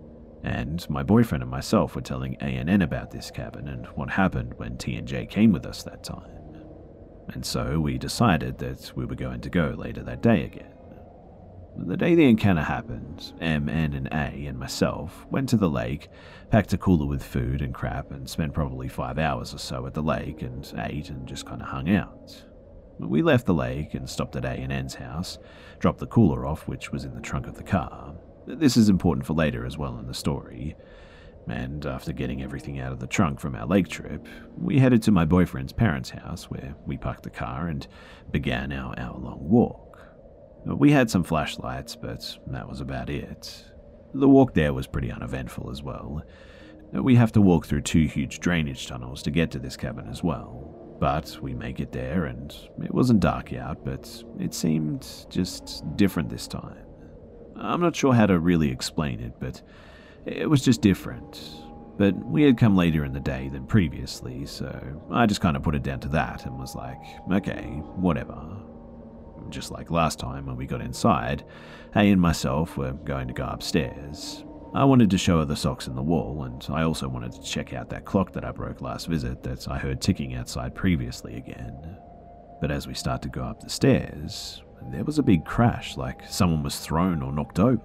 And my boyfriend and myself were telling A and N about this cabin and what happened when T and J came with us that time. And so we decided that we were going to go later that day again. The day the encounter happened, M, N, and A and myself went to the lake, packed a cooler with food and crap, and spent probably five hours or so at the lake and ate and just kind of hung out. We left the lake and stopped at A and N's house, dropped the cooler off, which was in the trunk of the car. This is important for later as well in the story. And after getting everything out of the trunk from our lake trip, we headed to my boyfriend's parents' house where we parked the car and began our hour-long walk. We had some flashlights, but that was about it. The walk there was pretty uneventful as well. We have to walk through two huge drainage tunnels to get to this cabin as well. But we make it there, and it wasn't dark out, but it seemed just different this time. I'm not sure how to really explain it, but it was just different. But we had come later in the day than previously, so I just kind of put it down to that and was like, okay, whatever. Just like last time when we got inside, A and myself were going to go upstairs. I wanted to show her the socks in the wall, and I also wanted to check out that clock that I broke last visit that I heard ticking outside previously again. But as we start to go up the stairs, there was a big crash, like someone was thrown or knocked over.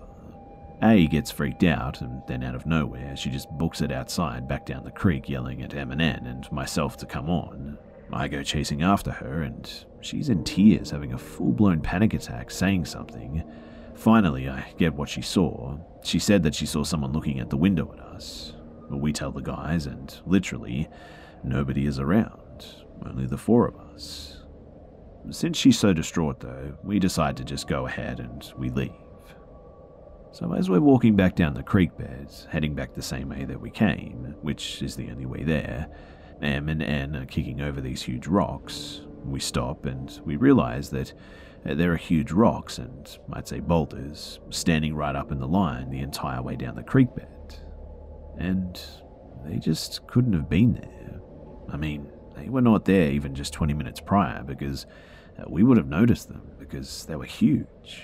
A gets freaked out, and then out of nowhere, she just books it outside back down the creek, yelling at M and N and myself to come on. I go chasing after her, and she's in tears, having a full-blown panic attack, saying something. Finally, I get what she saw. She said that she saw someone looking at the window at us. We tell the guys, and literally, nobody is around. Only the four of us. Since she's so distraught, though, we decide to just go ahead and we leave. So as we're walking back down the creek bed, heading back the same way that we came, which is the only way there, Em and N are kicking over these huge rocks. We stop and we realize that there are huge rocks and, I'd say boulders, standing right up in the line the entire way down the creek bed. And they just couldn't have been there. I mean, they were not there even just twenty minutes prior, because we would have noticed them because they were huge.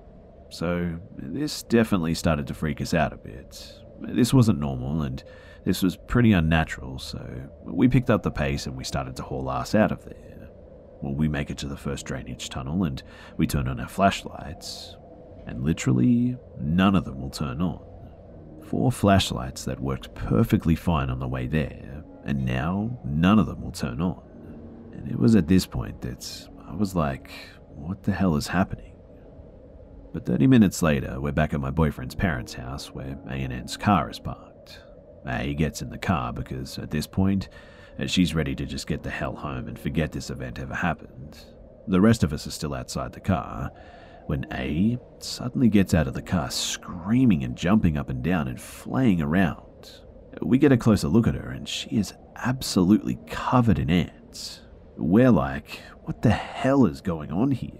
So this definitely started to freak us out a bit. This wasn't normal and this was pretty unnatural, so we picked up the pace and we started to haul ass out of there. Well, we make it to the first drainage tunnel and we turn on our flashlights, and literally none of them will turn on. Four flashlights that worked perfectly fine on the way there, and now none of them will turn on. And it was at this point that I was like, what the hell is happening? But thirty minutes later, we're back at my boyfriend's parents' house where A and N's car is parked. A gets in the car because at this point, she's ready to just get the hell home and forget this event ever happened. The rest of us are still outside the car when A suddenly gets out of the car screaming and jumping up and down and flaying around. We get a closer look at her and she is absolutely covered in ants. We're like, what the hell is going on here?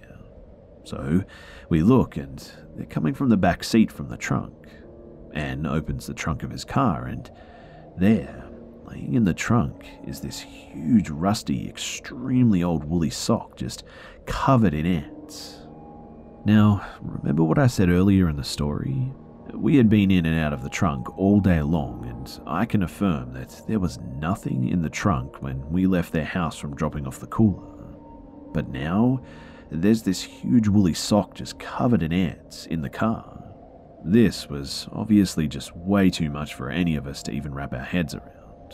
So we look and they're coming from the back seat from the trunk. Anne opens the trunk of his car and there, laying in the trunk, is this huge, rusty, extremely old woolly sock just covered in ants. Now, remember what I said earlier in the story? We had been in and out of the trunk all day long, and I can affirm that there was nothing in the trunk when we left their house from dropping off the cooler. But now, there's this huge woolly sock just covered in ants in the car. This was obviously just way too much for any of us to even wrap our heads around.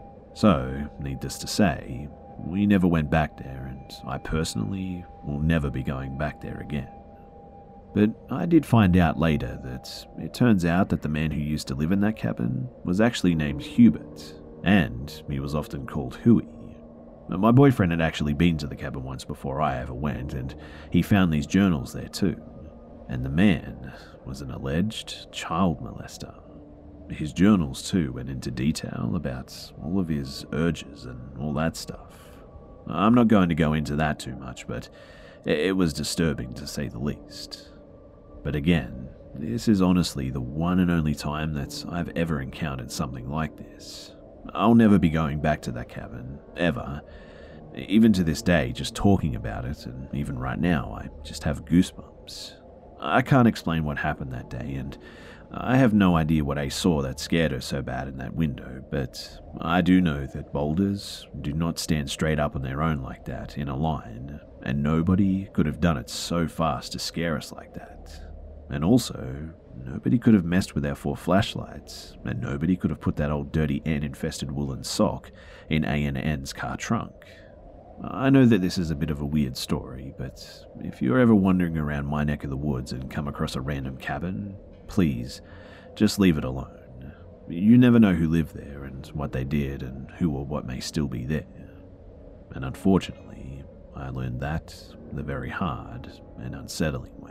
So, needless to say, we never went back there, and I personally will never be going back there again. But I did find out later that it turns out that the man who used to live in that cabin was actually named Hubert, and he was often called Huey. My boyfriend had actually been to the cabin once before I ever went, and he found these journals there too. And the man was an alleged child molester. His journals too went into detail about all of his urges and all that stuff. I'm not going to go into that too much, but it was disturbing to say the least. But again, this is honestly the one and only time that I've ever encountered something like this. I'll never be going back to that cabin, ever. Even to this day, just talking about it, and even right now, I just have goosebumps. I can't explain what happened that day, and I have no idea what I saw that scared her so bad in that window, but I do know that boulders do not stand straight up on their own like that, in a line, and nobody could have done it so fast to scare us like that. And also, nobody could have messed with our four flashlights, and nobody could have put that old dirty ant-infested woolen sock in A and N's car trunk. I know that this is a bit of a weird story, but if you're ever wandering around my neck of the woods and come across a random cabin, please, just leave it alone. You never know who lived there and what they did and who or what may still be there. And unfortunately, I learned that the very hard and unsettling way.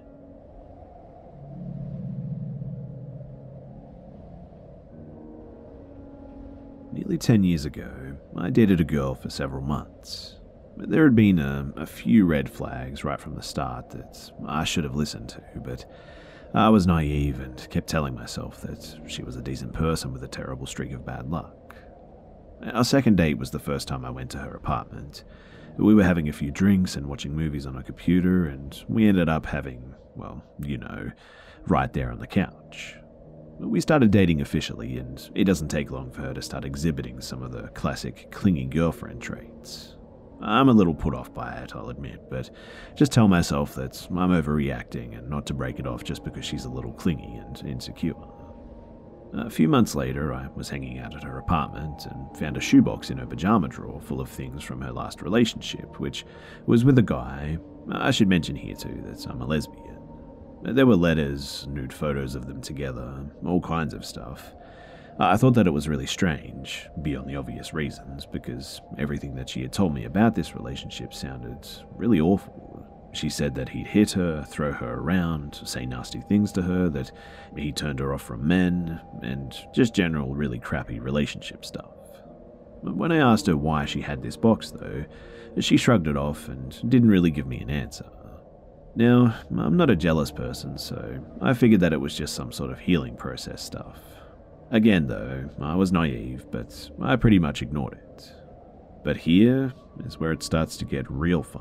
Nearly ten years ago, I dated a girl for several months. There had been a, a few red flags right from the start that I should have listened to, but I was naive and kept telling myself that she was a decent person with a terrible streak of bad luck. Our second date was the first time I went to her apartment. We were having a few drinks and watching movies on her computer, and we ended up having, well, you know, right there on the couch. We started dating officially, and it doesn't take long for her to start exhibiting some of the classic clingy girlfriend traits. I'm a little put off by it, I'll admit, but just tell myself that I'm overreacting and not to break it off just because she's a little clingy and insecure. A few months later, I was hanging out at her apartment and found a shoebox in her pajama drawer full of things from her last relationship, which was with a guy. I should mention here too that I'm a lesbian. There were letters, nude photos of them together, all kinds of stuff. I thought that it was really strange, beyond the obvious reasons, because everything that she had told me about this relationship sounded really awful. She said that he'd hit her, throw her around, say nasty things to her, that he turned her off from men, and just general really crappy relationship stuff. When I asked her why she had this box, though, she shrugged it off and didn't really give me an answer. Now, I'm not a jealous person, so I figured that it was just some sort of healing process stuff. Again, though, I was naive, but I pretty much ignored it. But here is where it starts to get real fun.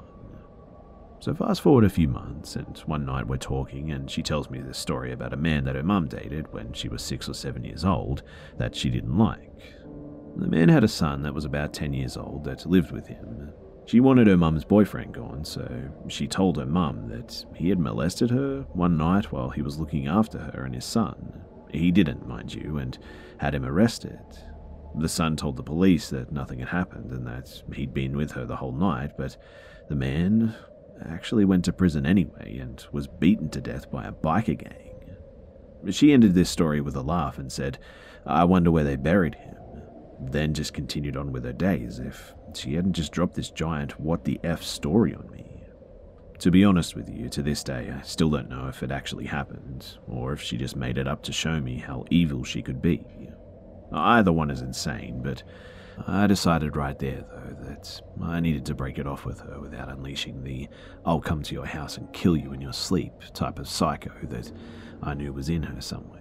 So fast forward a few months, and one night we're talking, and she tells me this story about a man that her mum dated when she was six or seven years old that she didn't like. The man had a son that was about ten years old that lived with him. She wanted her mum's boyfriend gone, so she told her mum that he had molested her one night while he was looking after her and his son. He didn't, mind you, and had him arrested. The son told the police that nothing had happened and that he'd been with her the whole night, but the man actually went to prison anyway and was beaten to death by a biker gang. She ended this story with a laugh and said, "I wonder where they buried him," then just continued on with her day as if she hadn't just dropped this giant what the F story on me. To be honest with you, to this day, I still don't know if it actually happened, or if she just made it up to show me how evil she could be. Either one is insane, but I decided right there, though, that I needed to break it off with her without unleashing the "I'll come to your house and kill you in your sleep" type of psycho that I knew was in her somewhere.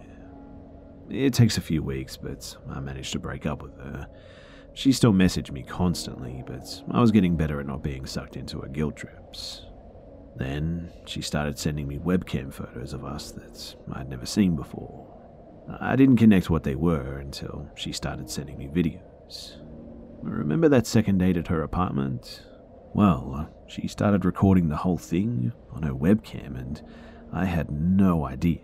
It takes a few weeks, but I managed to break up with her. She still messaged me constantly, but I was getting better at not being sucked into her guilt trips. Then she started sending me webcam photos of us that I'd never seen before. I didn't connect what they were until she started sending me videos. Remember that second date at her apartment? Well, she started recording the whole thing on her webcam, and I had no idea.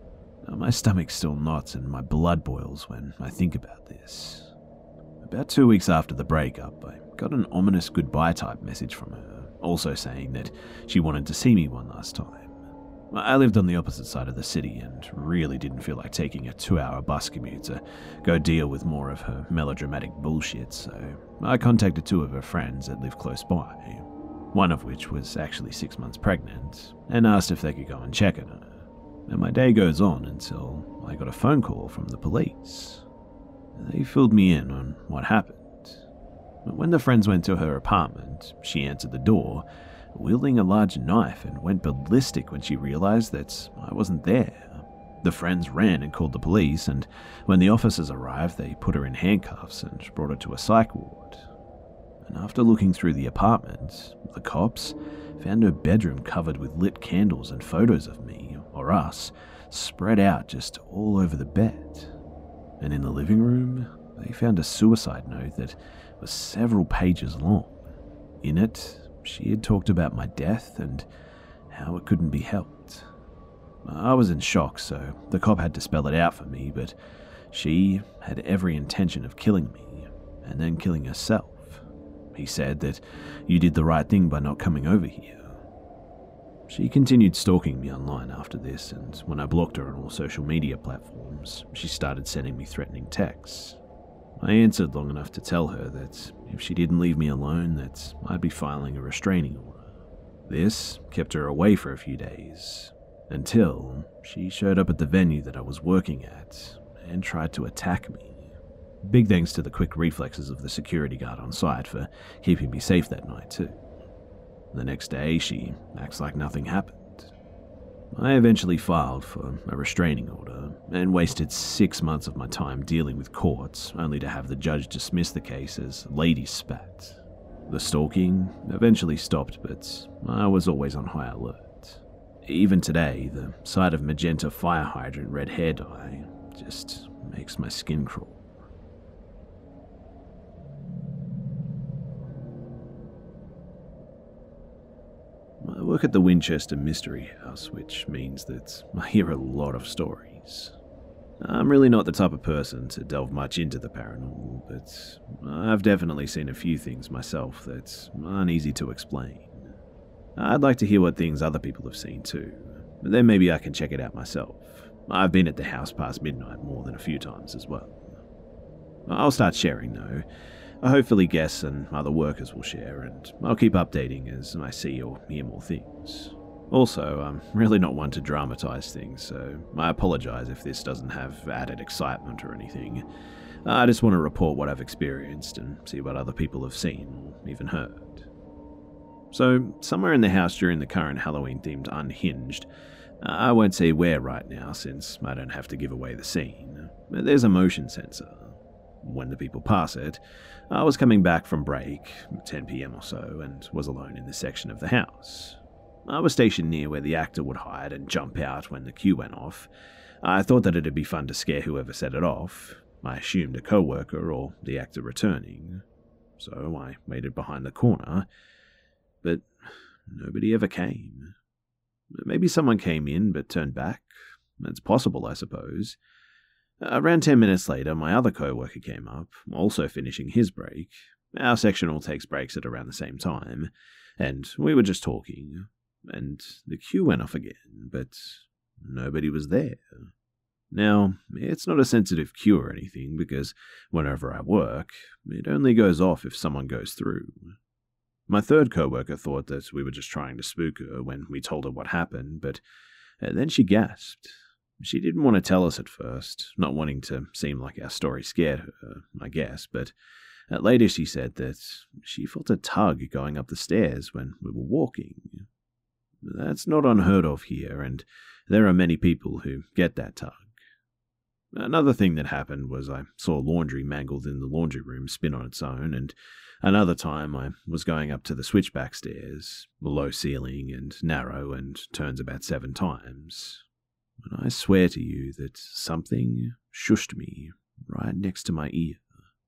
My stomach still knots and my blood boils when I think about this. About two weeks after the breakup, I got an ominous goodbye type message from her, also saying that she wanted to see me one last time. I lived on the opposite side of the city and really didn't feel like taking a two-hour bus commute to go deal with more of her melodramatic bullshit, so I contacted two of her friends that lived close by, one of which was actually six months pregnant, and asked if they could go and check on her. And my day goes on until I got a phone call from the police. They filled me in on what happened. When the friends went to her apartment, she answered the door, wielding a large knife, and went ballistic when she realized that I wasn't there. The friends ran and called the police, and when the officers arrived, they put her in handcuffs and brought her to a psych ward. And after looking through the apartment, the cops found her bedroom covered with lit candles and photos of me, or us, spread out just all over the bed. And in the living room, they found a suicide note that was several pages long. In it, she had talked about my death and how it couldn't be helped. I was in shock, so the cop had to spell it out for me, but she had every intention of killing me, and then killing herself. He said that you did the right thing by not coming over here. She continued stalking me online after this, and when I blocked her on all social media platforms, she started sending me threatening texts. I answered long enough to tell her that if she didn't leave me alone, that I'd be filing a restraining order. This kept her away for a few days, until she showed up at the venue that I was working at and tried to attack me. Big thanks to the quick reflexes of the security guard on site for keeping me safe that night too. The next day, she acts like nothing happened. I eventually filed for a restraining order and wasted six months of my time dealing with courts, only to have the judge dismiss the case as lady spat. The stalking eventually stopped, but I was always on high alert. Even today, the sight of magenta fire hydrant red hair dye just makes my skin crawl. I work at the Winchester Mystery House, which means that I hear a lot of stories. I'm really not the type of person to delve much into the paranormal, but I've definitely seen a few things myself that aren't easy to explain. I'd like to hear what things other people have seen too. But then maybe I can check it out myself. I've been at the house past midnight more than a few times as well. I'll start sharing though. Hopefully Guess and other workers will share, and I'll keep updating as I see or hear more things. Also, I'm really not one to dramatize things, so I apologize if this doesn't have added excitement or anything. I just want to report what I've experienced and see what other people have seen or even heard. So, somewhere in the house during the current Halloween-themed Unhinged, I won't say where right now since I don't have to give away the scene, but there's a motion sensor. When the people pass it, I was coming back from break, ten p.m. or so, and was alone in this section of the house. I was stationed near where the actor would hide and jump out when the cue went off. I thought that it'd be fun to scare whoever set it off. I assumed a co-worker or the actor returning. So I waited behind the corner, but nobody ever came. Maybe someone came in but turned back. It's possible, I suppose. Around ten minutes later, my other co-worker came up, also finishing his break. Our section all takes breaks at around the same time, and we were just talking. And the cue went off again, but nobody was there. Now, it's not a sensitive cue or anything, because whenever I work, it only goes off if someone goes through. My third co-worker thought that we were just trying to spook her when we told her what happened, but then she gasped. She didn't want to tell us at first, not wanting to seem like our story scared her, I guess, but later she said that she felt a tug going up the stairs when we were walking. That's not unheard of here, and there are many people who get that tug. Another thing that happened was I saw laundry mangled in the laundry room spin on its own, and another time I was going up to the switchback stairs, low ceiling and narrow, and turns about seven times. And I swear to you that something shushed me right next to my ear.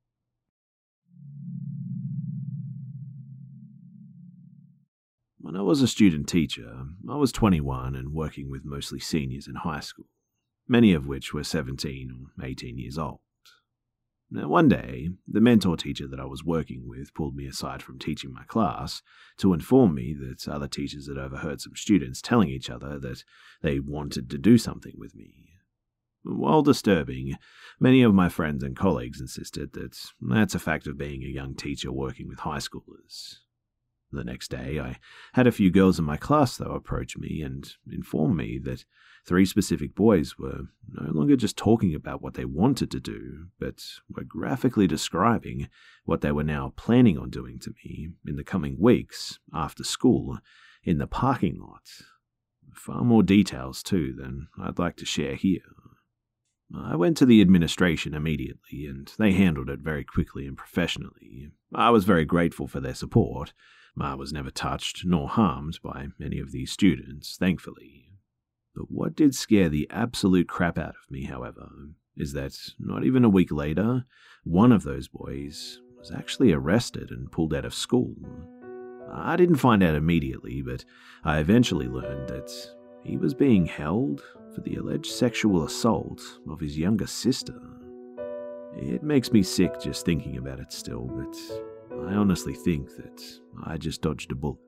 When I was a student teacher, I was twenty-one and working with mostly seniors in high school, many of which were seventeen or eighteen years old. Now, one day, the mentor teacher that I was working with pulled me aside from teaching my class to inform me that other teachers had overheard some students telling each other that they wanted to do something with me. While disturbing, many of my friends and colleagues insisted that that's a fact of being a young teacher working with high schoolers. The next day, I had a few girls in my class, though, approach me and inform me that three specific boys were no longer just talking about what they wanted to do, but were graphically describing what they were now planning on doing to me in the coming weeks after school in the parking lot. Far more details, too, than I'd like to share here. I went to the administration immediately, and they handled it very quickly and professionally. I was very grateful for their support. I was never touched nor harmed by any of these students, thankfully. But what did scare the absolute crap out of me, however, is that not even a week later, one of those boys was actually arrested and pulled out of school. I didn't find out immediately, but I eventually learned that he was being held for the alleged sexual assault of his younger sister. It makes me sick just thinking about it still, but I honestly think that I just dodged a bullet.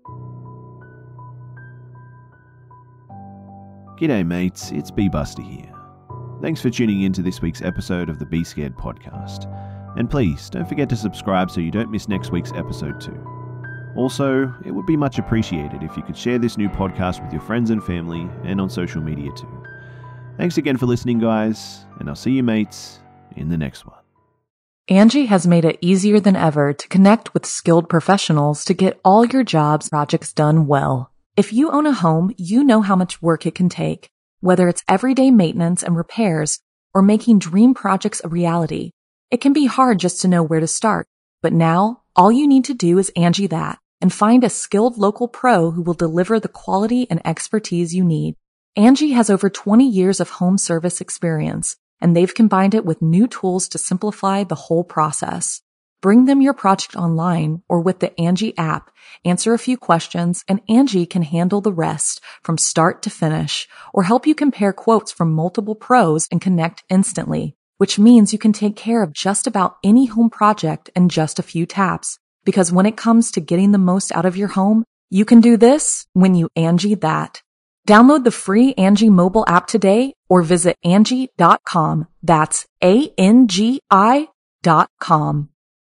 G'day mates, it's B-Buster here. Thanks for tuning in to this week's episode of the Be Scared podcast. And please, don't forget to subscribe so you don't miss next week's episode too. Also, it would be much appreciated if you could share this new podcast with your friends and family and on social media too. Thanks again for listening, guys, and I'll see you mates in the next one. Angie has made it easier than ever to connect with skilled professionals to get all your jobs projects done well. If you own a home, you know how much work it can take, whether it's everyday maintenance and repairs or making dream projects a reality. It can be hard just to know where to start, but now all you need to do is Angie that and find a skilled local pro who will deliver the quality and expertise you need. Angie has over twenty years of home service experience, and they've combined it with new tools to simplify the whole process. Bring them your project online or with the Angie app, answer a few questions, and Angie can handle the rest from start to finish or help you compare quotes from multiple pros and connect instantly, which means you can take care of just about any home project in just a few taps. Because when it comes to getting the most out of your home, you can do this when you Angie that. Download the free Angie mobile app today or visit Angie dot com. That's A N G I dot com.